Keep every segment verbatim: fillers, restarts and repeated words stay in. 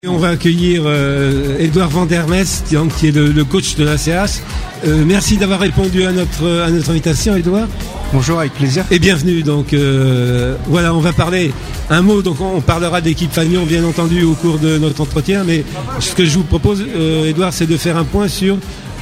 On va accueillir euh, Edouard Van der Mest, qui est le, le coach de l'A C H. Euh, merci d'avoir répondu à notre, à notre invitation, Edouard. Bonjour, avec plaisir. Et bienvenue. Donc euh, voilà, on va parler un mot. Donc on parlera d'équipe Fagnon, bien entendu, au cours de notre entretien. Mais ce que je vous propose, euh, Edouard, c'est de faire un point sur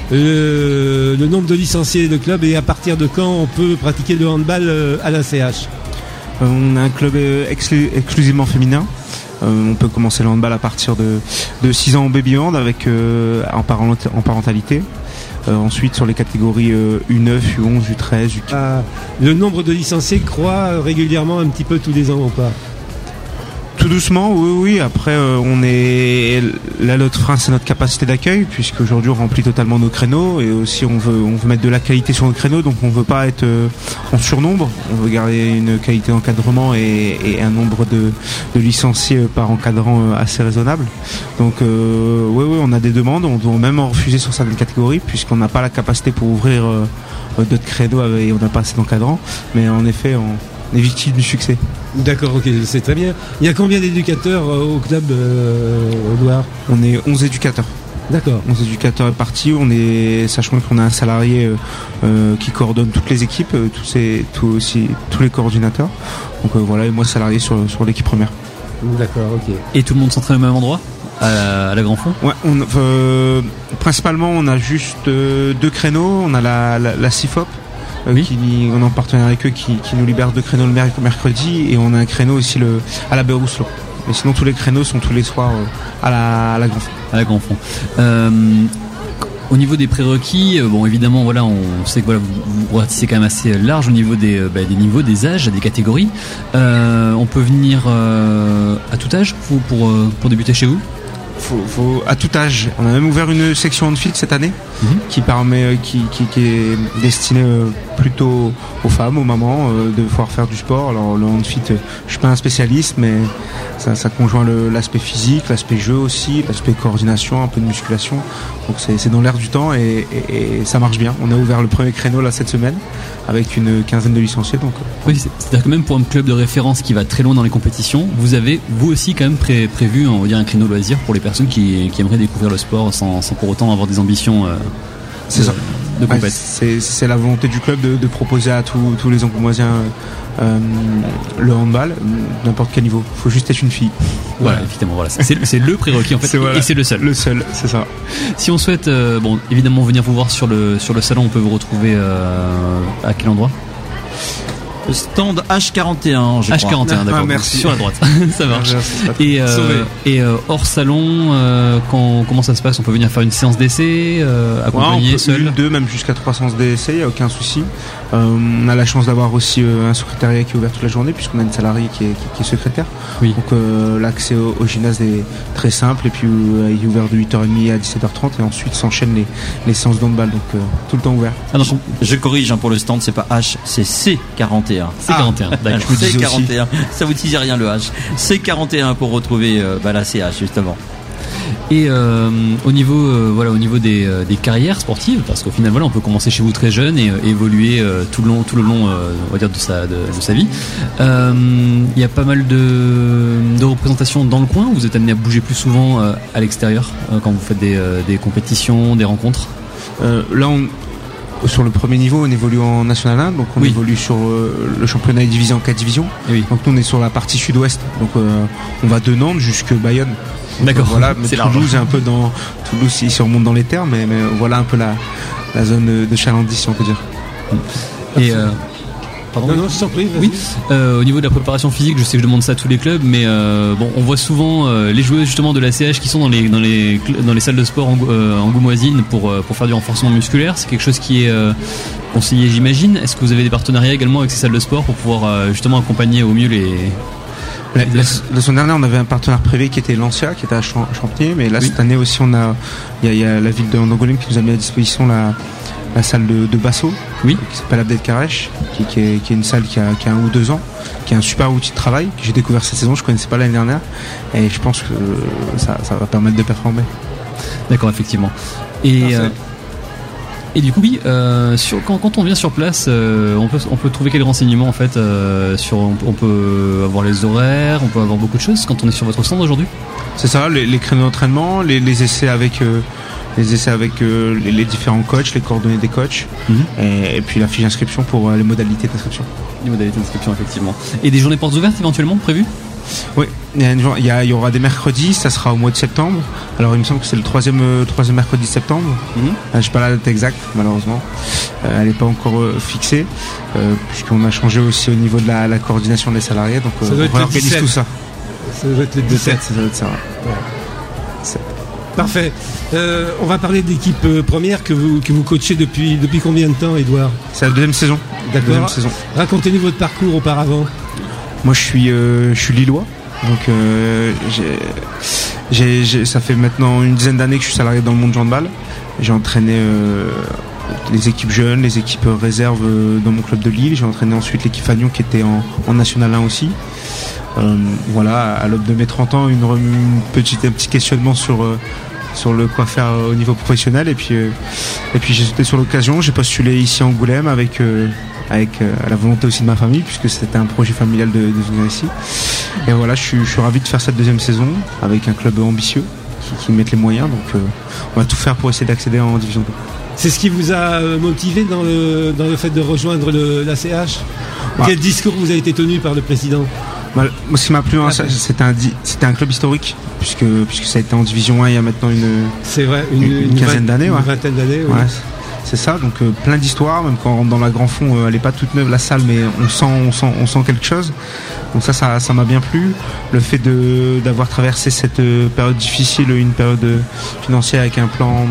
euh, le nombre de licenciés de club et à partir de quand on peut pratiquer le handball euh, à l'A C H. Euh, on a un club exclu- exclusivement féminin. Euh, on peut commencer le handball à partir de, de six ans en baby hand avec, euh, en, parent, en parentalité. Euh, ensuite sur les catégories euh, U neuf, U onze, U treize, U quinze. Ah, le nombre de licenciés croît régulièrement un petit peu tous les ans ou pas? Tout doucement, oui, oui. Après, euh, on est là, notre frein, c'est notre capacité d'accueil, puisqu'aujourd'hui on remplit totalement nos créneaux et aussi on veut, on veut mettre de la qualité sur nos créneaux, donc on veut pas être euh, en surnombre. On veut garder une qualité d'encadrement et, et un nombre de, de licenciés par encadrant euh, assez raisonnable. Donc, euh, oui, oui, on a des demandes. On doit même en refuser sur certaines catégories, puisqu'on n'a pas la capacité pour ouvrir euh, d'autres créneaux et on n'a pas assez d'encadrants. Mais en effet, on On est victime du succès. D'accord, ok, c'est très bien. Il y a combien d'éducateurs euh, au club, euh, Edouard? On est onze éducateurs. D'accord. onze éducateurs répartis. On est, sachant qu'on a un salarié euh, euh, qui coordonne toutes les équipes, euh, tous, ces, tous, aussi, tous les coordinateurs. Donc euh, voilà, et moi salarié sur, sur l'équipe première. D'accord, ok. Et tout le monde s'entraîne au même endroit, à, à la Grand Fond? Ouais, on, euh, principalement on a juste euh, deux créneaux. On a la, la, la C I F O P. Euh, oui. qui, on est en partenariat avec eux qui, qui nous libère deux créneaux le mercredi et on a un créneau aussi le, à la Berouslo. Mais sinon tous les créneaux sont tous les soirs euh, à la, à la Grand Fond. À la Grand Fond. Euh, au niveau des prérequis, bon évidemment voilà, on sait que voilà, vous, vous ratissez quand même assez large au niveau des, bah, des niveaux, des âges, des catégories. Euh, on peut venir euh, à tout âge pour, pour, pour débuter chez vous? Faut, faut, à tout âge. On a même ouvert une section handfit cette année mmh. qui permet, qui, qui, qui est destinée plutôt aux femmes, aux mamans, euh, de pouvoir faire du sport. Alors le handfit, je suis pas un spécialiste, mais ça, ça conjoint le, l'aspect physique, l'aspect jeu aussi, l'aspect coordination, un peu de musculation. Donc c'est, c'est dans l'air du temps et, et, et ça marche bien. On a ouvert le premier créneau là cette semaine avec une quinzaine de licenciés. Donc oui, c'est, c'est-à-dire que même pour un club de référence qui va très loin dans les compétitions, vous avez vous aussi quand même pré, prévu, on va dire, un créneau loisir pour les personnes qui, qui aimeraient découvrir le sport sans, sans pour autant avoir des ambitions. Euh, c'est de, ça. De ouais, c'est, c'est la volonté du club de, de proposer à tous, tous les Angoumoisiens euh, le handball, n'importe quel niveau. Il faut juste être une fille. Voilà, voilà. Évidemment, voilà. C'est, c'est le prérequis en fait, c'est, voilà. Et c'est le seul. Le seul, c'est ça. Si on souhaite, euh, bon, évidemment, venir vous voir sur le sur le salon, on peut vous retrouver euh, à quel endroit? Stand H quarante et un, je H quarante et un, crois. d'accord. Ah, merci. Sur la droite, ça marche. Et, euh, et euh, hors salon, euh, quand, comment ça se passe? On peut venir faire une séance d'essai, euh, accompagné, ouais, seul? Une, deux, même jusqu'à trois séances d'essai, il n'y a aucun souci. Euh, on a la chance d'avoir aussi euh, un secrétariat qui est ouvert toute la journée, puisqu'on a une salariée qui est, qui, qui est secrétaire. Oui. Donc euh, l'accès au, au gymnase est très simple, et puis euh, il est ouvert de huit heures trente à dix-sept heures trente, et ensuite s'enchaînent les, les séances d'handball, donc euh, tout le temps ouvert. Ah non, je corrige hein, pour le stand, c'est pas H, c'est C quarante et un. C quarante et un. D'accord. C quarante et un, ça vous disait rien le H. C quarante et un pour retrouver euh, bah, la C H justement. Et euh, au niveau, euh, voilà, au niveau des, euh, des carrières sportives, parce qu'au final, voilà, on peut commencer chez vous très jeune et euh, évoluer euh, tout le long, tout le long, euh, on va dire de sa, de, de sa vie. Il euh, y a pas mal de, de représentations dans le coin. Vous êtes amené à bouger plus souvent euh, à l'extérieur euh, quand vous faites des, euh, des compétitions, des rencontres. Euh, là, on sur le premier niveau, on évolue en National un, donc on oui. évolue sur euh, le championnat divisé en quatre divisions. Oui. Donc nous, on est sur la partie sud-ouest, donc euh, on va de Nantes jusqu'à Bayonne. D'accord. Donc, voilà, mais c'est Toulouse est un peu dans Toulouse, il se remonte dans les terres, mais, mais voilà un peu la, la zone de chalandise, si on peut dire. Et euh, pardon. Non, non, je t'en prie. Vas-y. Oui. Euh, au niveau de la préparation physique, je sais que je demande ça à tous les clubs, mais euh, bon, on voit souvent euh, les joueuses justement de la C H qui sont dans les dans les dans les salles de sport euh, angoumoisines pour pour faire du renforcement musculaire. C'est quelque chose qui est euh, conseillé, j'imagine. Est-ce que vous avez des partenariats également avec ces salles de sport pour pouvoir euh, justement accompagner au mieux les La, la, la semaine dernière, on avait un partenaire privé qui était Lancia, qui était à Champigny, mais là, oui. cette année aussi, on a, il y, y a la ville d'Angoulême qui nous a mis à disposition la, la salle de, de Basso, oui. qui s'appelle Abdel Karesh, qui, qui, est, qui est une salle qui a, qui a un ou deux ans, qui est un super outil de travail, que j'ai découvert cette saison, je connaissais pas l'année dernière, et je pense que ça, ça va permettre de performer. D'accord, effectivement. Et, euh, Et du coup, oui, euh, sur, quand, quand on vient sur place, euh, on, peut, on peut trouver quels renseignements en fait euh, sur, on, on peut avoir les horaires, on peut avoir beaucoup de choses quand on est sur votre stand aujourd'hui. C'est ça, les, les créneaux d'entraînement, les, les essais avec euh, les essais avec euh, les, les différents coachs, les coordonnées des coachs, mm-hmm. et, et puis la fiche d'inscription pour euh, les modalités d'inscription. Les modalités d'inscription, effectivement. Et des journées portes ouvertes éventuellement prévues ? Oui, il y, a une, il, y a, il y aura des mercredis, ça sera au mois de septembre. Alors il me semble que c'est le troisième, euh, troisième mercredi de septembre. Mm-hmm. Euh, je sais pas la date exacte, malheureusement. Euh, elle n'est pas encore euh, fixée, euh, puisqu'on a changé aussi au niveau de la, la coordination des salariés. Donc euh, on organise tout ça. Ça doit être le dix-sept. Ça doit être ça. Ouais. Ouais. Parfait. Euh, on va parler de l'équipe euh, première que vous, que vous coachez depuis, depuis combien de temps, Edouard ? C'est la deuxième saison. D'accord. Deuxième saison. Racontez-nous votre parcours auparavant. Moi, je suis, euh, je suis lillois. Donc, euh, j'ai, j'ai, j'ai, ça fait maintenant une dizaine d'années que je suis salarié dans le monde du handball. J'ai entraîné euh, les équipes jeunes, les équipes réserves euh, dans mon club de Lille. J'ai entraîné ensuite l'équipe Fagnon qui était en, en National un aussi. Euh, voilà, à l'aube de mes trente ans, une, une petite, un petit questionnement sur, euh, sur le quoi faire au niveau professionnel. Et puis, euh, et puis j'ai sauté sur l'occasion. J'ai postulé ici à Angoulême avec, euh, avec euh, la volonté aussi de ma famille, puisque c'était un projet familial de, de venir ici. Et voilà, je suis, je suis ravi de faire cette deuxième saison avec un club ambitieux qui, qui met les moyens. Donc euh, on va tout faire pour essayer d'accéder en division deux. C'est ce qui vous a motivé dans le, dans le fait de rejoindre le, l'A C H ? Ouais. Quel discours vous a été tenu par le président ? Moi, ce qui m'a plu, hein, c'était, un, c'était un club historique, puisque, puisque ça a été en division un il y a maintenant une, c'est vrai, une, une, une quinzaine d'années. Une ouais. vingtaine d'années, oui. Ouais, c'est ça, donc euh, plein d'histoires, même quand on rentre dans la Grand Fond, euh, elle n'est pas toute neuve la salle, mais on sent, on sent, on sent quelque chose. Donc ça, ça, ça m'a bien plu. Le fait de, d'avoir traversé cette euh, période difficile, une période financière avec un plan...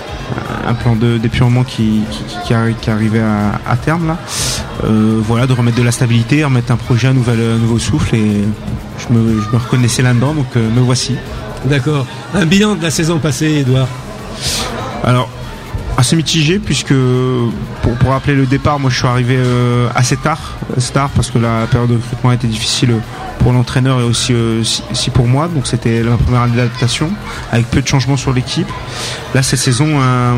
un plan de dépurement qui, qui, qui, qui arrivait à, à terme là. Euh, voilà, de remettre de la stabilité, remettre un projet, un, nouvel, un nouveau souffle, et je me, je me reconnaissais là-dedans, donc euh, me voici. D'accord. Un bilan de la saison passée, Edouard ? Alors, assez mitigé, puisque pour, pour rappeler le départ, moi je suis arrivé euh, assez tard, assez tard parce que la période de recrutement a été difficile pour l'entraîneur et aussi, euh, aussi pour moi, donc c'était la première année d'adaptation avec peu de changements sur l'équipe. Là cette saison un,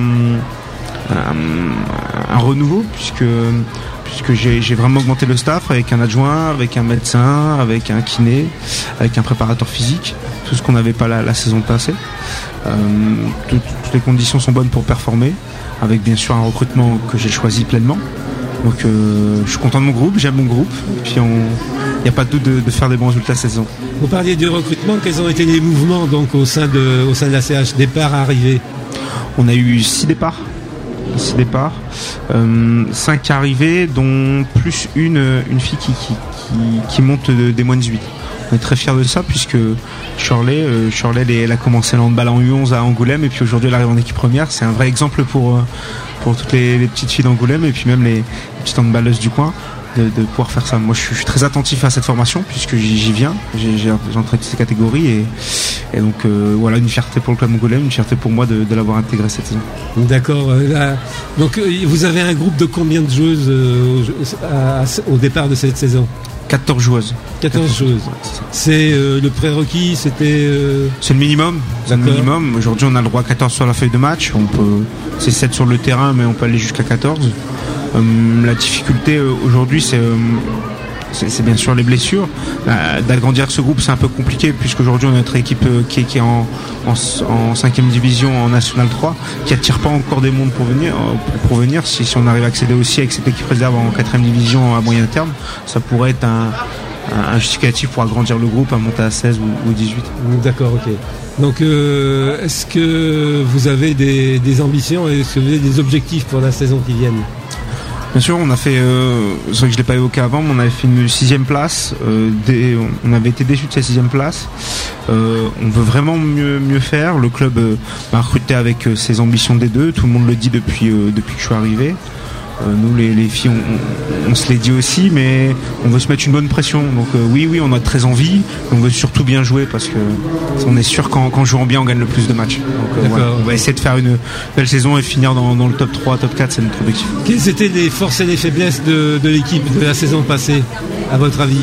un, un renouveau, puisque puisque j'ai, j'ai vraiment augmenté le staff avec un adjoint, avec un médecin, avec un kiné, avec un préparateur physique, tout ce qu'on n'avait pas la, la saison passée. Euh, tout, toutes les conditions sont bonnes pour performer, avec bien sûr un recrutement que j'ai choisi pleinement. Donc euh, je suis content de mon groupe, j'aime mon groupe, et puis il n'y a pas de doute de, de faire des bons résultats cette saison. Vous parliez du recrutement, quels ont été les mouvements donc au sein de, au sein de l'A C H, départ à arrivée ? On a eu six départs, six départs, euh, cinq arrivées, dont plus une, une fille qui, qui, qui, qui monte de, des moins de dix-huit. On est très fiers de ça, puisque Shirley, euh, Shirley elle, elle a commencé le handball en U onze à Angoulême, et puis aujourd'hui elle arrive en équipe première. C'est un vrai exemple pour, pour toutes les, les petites filles d'Angoulême, et puis même les, les petites handballeuses du coin, de, de pouvoir faire ça. Moi je suis, je suis très attentif à cette formation, puisque j'y, j'y viens, j'ai, j'ai, j'ai entré toutes ces catégories, et, et donc euh, voilà, une fierté pour le club Angoulême, une fierté pour moi de, de l'avoir intégré cette saison. D'accord. Là, donc vous avez un groupe de combien de joueuses euh, à, à, au départ de cette saison ? quatorze joueuses. quatorze joueuses. C'est euh, le prérequis, c'était... Euh... C'est le minimum. C'est le minimum. Aujourd'hui, on a le droit à quatorze sur la feuille de match. On peut... C'est sept sur le terrain, mais on peut aller jusqu'à quatorze. Euh, la difficulté euh, aujourd'hui, c'est... Euh, C'est, c'est bien sûr les blessures. Euh, d'agrandir ce groupe, c'est un peu compliqué, puisqu'aujourd'hui on a notre équipe euh, qui est, qui est en, en, en cinquième division en National trois, qui attire pas encore des mondes pour venir. Euh, pour, pour venir. Si, si on arrive à accéder aussi avec cette équipe réserve en quatrième division à moyen terme, ça pourrait être un, un, un justificatif pour agrandir le groupe, à monter à seize ou, ou dix-huit. D'accord, ok. Donc euh, est-ce que vous avez des, des ambitions, est-ce que vous avez des objectifs pour la saison qui vient ? Bien sûr, on a fait, euh, c'est vrai que je l'ai pas évoqué avant, mais on avait fait une sixième place. Euh, des, on avait été déçus de cette sixième place. Euh, on veut vraiment mieux mieux faire. Le club euh, m'a recruté avec euh, ses ambitions D deux. Tout le monde le dit depuis euh, depuis que je suis arrivé. Euh, nous les, les filles, on, on, on se l'est dit aussi, mais on veut se mettre une bonne pression. Donc euh, oui, oui, on a très envie. On veut surtout bien jouer, parce que on est sûr qu'en, qu'en jouant bien, on gagne le plus de matchs. Donc euh, voilà, on va essayer de faire une belle saison et finir dans, dans le top trois, top quatre, c'est notre objectif. Quelles étaient les forces et les faiblesses de, de l'équipe de la saison passée, à votre avis ?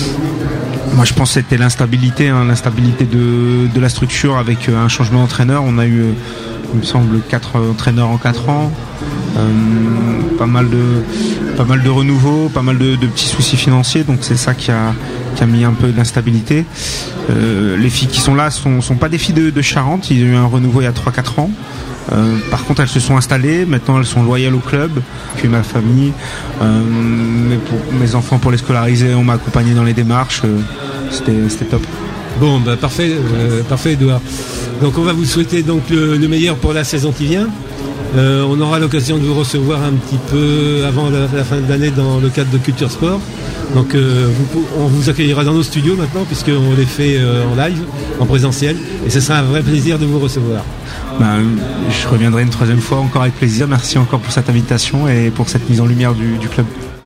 Moi, je pense que c'était l'instabilité, hein, l'instabilité de, de la structure avec euh, un changement d'entraîneur. On a eu, euh, il me semble, quatre entraîneurs en quatre ans. Euh, pas mal de pas mal de renouveau, pas mal de, de petits soucis financiers, donc c'est ça qui a, qui a mis un peu d'instabilité. Euh, les filles qui sont là sont, sont pas des filles de, de Charente, ils ont eu un renouveau il y a trois quatre ans. Euh, par contre, elles se sont installées, maintenant elles sont loyales au club, puis ma famille, euh, mais pour, mes enfants pour les scolariser, on m'a accompagné dans les démarches, euh, c'était, c'était top. Bon, bah parfait, euh, parfait Edouard. Donc on va vous souhaiter donc le, le meilleur pour la saison qui vient. Euh, on aura l'occasion de vous recevoir un petit peu avant la, la fin de l'année dans le cadre de Culture Sport. Donc euh, vous, on vous accueillera dans nos studios maintenant puisqu'on les fait euh, en live, en présentiel, et ce sera un vrai plaisir de vous recevoir. Ben, je reviendrai une troisième fois encore avec plaisir. Merci encore pour cette invitation et pour cette mise en lumière du, du club.